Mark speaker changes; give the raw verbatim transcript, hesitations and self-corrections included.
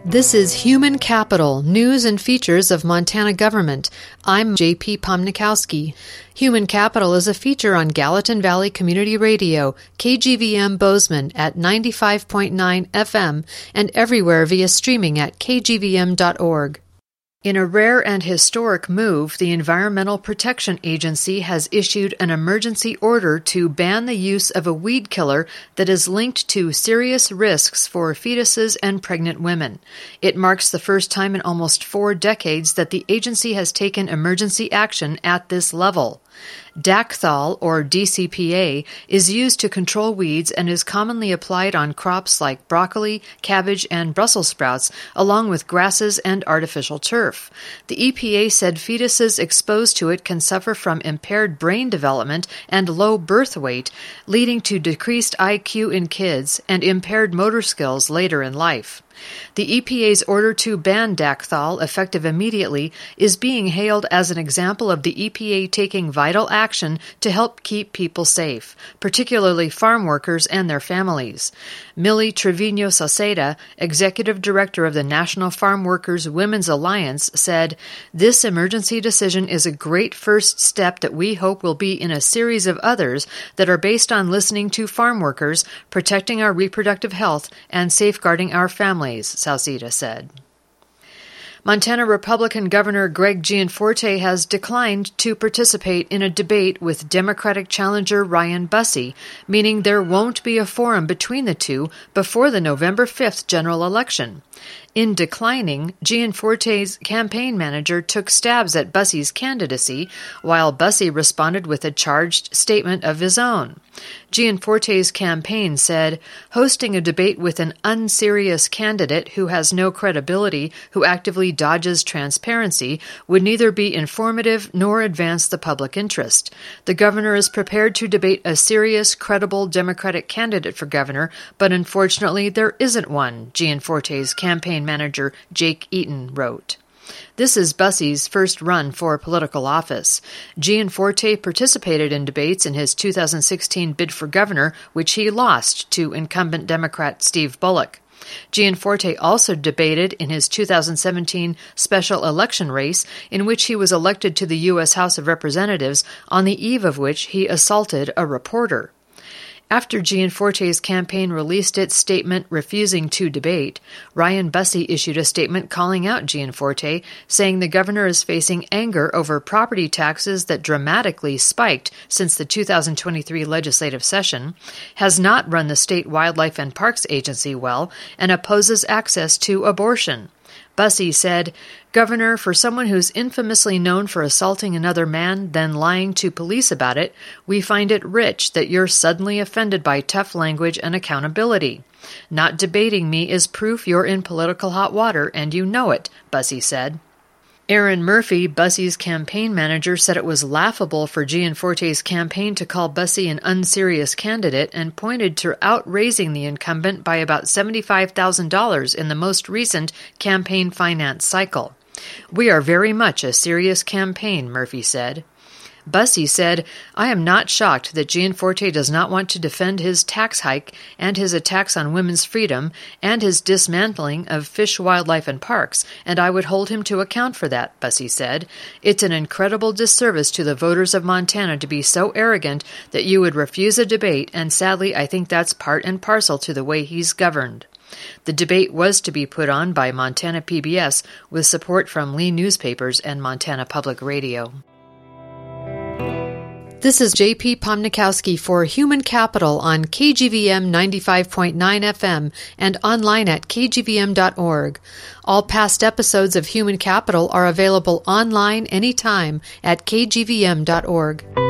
Speaker 1: This is Human Capital, News and Features of Montana Government. I'm J P Pomnikowski. Human Capital is a feature on Gallatin Valley Community Radio, K G V M Bozeman at ninety-five point nine F M, and everywhere via streaming at k g v m dot org. In a rare and historic move, the Environmental Protection Agency has issued an emergency order to ban the use of a weed killer that is linked to serious risks for fetuses and pregnant women. It marks the first time in almost four decades that the agency has taken emergency action at this level. Dacthal, or D C P A, is used to control weeds and is commonly applied on crops like broccoli, cabbage, and Brussels sprouts, along with grasses and artificial turf. The E P A said fetuses exposed to it can suffer from impaired brain development and low birth weight, leading to decreased I Q in kids and impaired motor skills later in life. The E P A's order to ban Dacthal, effective immediately, is being hailed as an example of the E P A taking vital action to help keep people safe, particularly farm workers and their families. Millie Trevino Sauceda, executive director of the National Farm Workers Women's Alliance, said, "This emergency decision is a great first step that we hope will be in a series of others that are based on listening to farm workers, protecting our reproductive health, and safeguarding our families," Sauceda said. Montana Republican Governor Greg Gianforte has declined to participate in a debate with Democratic challenger Ryan Busse, meaning there won't be a forum between the two before the November fifth general election. In declining, Gianforte's campaign manager took stabs at Busse's candidacy, while Busse responded with a charged statement of his own. Gianforte's campaign said, "Hosting a debate with an unserious candidate who has no credibility, who actively dodges transparency, would neither be informative nor advance the public interest. The governor is prepared to debate a serious, credible Democratic candidate for governor, but unfortunately there isn't one," Gianforte's campaign manager Jake Eaton wrote. This is Busse's first run for political office. Gianforte participated in debates in his two thousand sixteen bid for governor, which he lost to incumbent Democrat Steve Bullock. Gianforte also debated in his two thousand seventeen special election race, in which he was elected to the U S House of Representatives, on the eve of which he assaulted a reporter. After Gianforte's campaign released its statement refusing to debate, Ryan Busse issued a statement calling out Gianforte, saying the governor is facing anger over property taxes that dramatically spiked since the two thousand twenty-three legislative session, has not run the state Wildlife and Parks Agency well, and opposes access to abortion. Busse said, "Governor, for someone who's infamously known for assaulting another man, then lying to police about it, we find it rich that you're suddenly offended by tough language and accountability. Not debating me is proof you're in political hot water, and you know it," Busse said. Aaron Murphy, Busse's campaign manager, said it was laughable for Gianforte's campaign to call Busse an unserious candidate and pointed to outraising the incumbent by about seventy-five thousand dollars in the most recent campaign finance cycle. "We are very much a serious campaign," Murphy said. Busse said, "I am not shocked that Gianforte does not want to defend his tax hike and his attacks on women's freedom and his dismantling of Fish, Wildlife, and Parks, and I would hold him to account for that," Busse said. "It's an incredible disservice to the voters of Montana to be so arrogant that you would refuse a debate, and sadly I think that's part and parcel to the way he's governed." The debate was to be put on by Montana P B S with support from Lee Newspapers and Montana Public Radio. This is J P Pomnikowski for Human Capital on K G V M ninety-five point nine F M and online at k g v m dot org. All past episodes of Human Capital are available online anytime at k g v m dot org.